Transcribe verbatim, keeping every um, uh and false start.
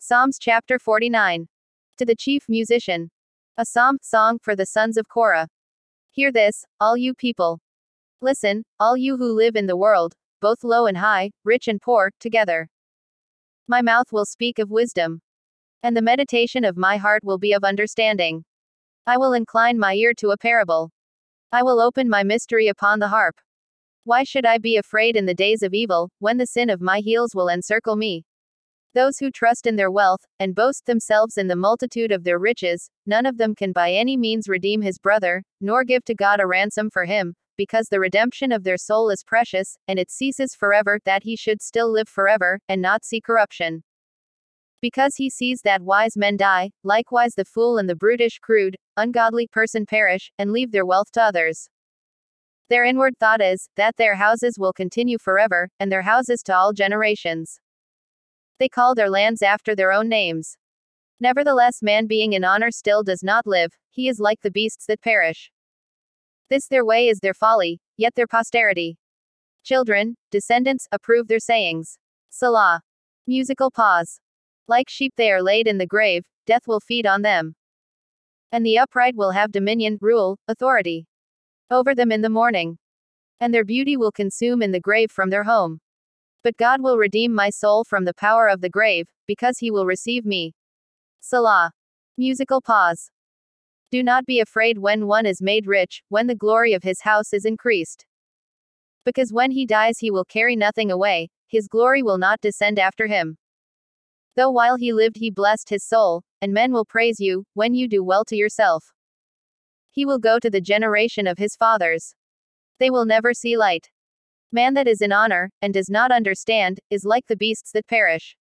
Psalms chapter forty-nine. To the chief musician. A psalm, song for the sons of Korah. Hear this, all you people. Listen, all you who live in the world, both low and high, rich and poor, together. My mouth will speak of wisdom, and the meditation of my heart will be of understanding. I will incline my ear to a parable. I will open my mystery upon the harp. Why should I be afraid in the days of evil, when the sin of my heels will encircle me? Those who trust in their wealth, and boast themselves in the multitude of their riches, none of them can by any means redeem his brother, nor give to God a ransom for him, because the redemption of their soul is precious, and it ceases forever, that he should still live forever, and not see corruption. Because he sees that wise men die, likewise the fool and the brutish, crude, ungodly person perish, and leave their wealth to others. Their inward thought is, that their houses will continue forever, and their houses to all generations. They call their lands after their own names. Nevertheless, man being in honor still does not live, he is like the beasts that perish. This their way is their folly, yet their posterity, children, descendants, approve their sayings. Selah. Musical pause. Like sheep they are laid in the grave, death will feed on them. And the upright will have dominion, rule, authority over them in the morning. And their beauty will consume in the grave from their home. But God will redeem my soul from the power of the grave, because he will receive me. Selah. Musical pause. Do not be afraid when one is made rich, when the glory of his house is increased. Because when he dies he will carry nothing away, his glory will not descend after him. Though while he lived he blessed his soul, and men will praise you, when you do well to yourself. He will go to the generation of his fathers. They will never see light. Man that is in honor, and does not understand, is like the beasts that perish.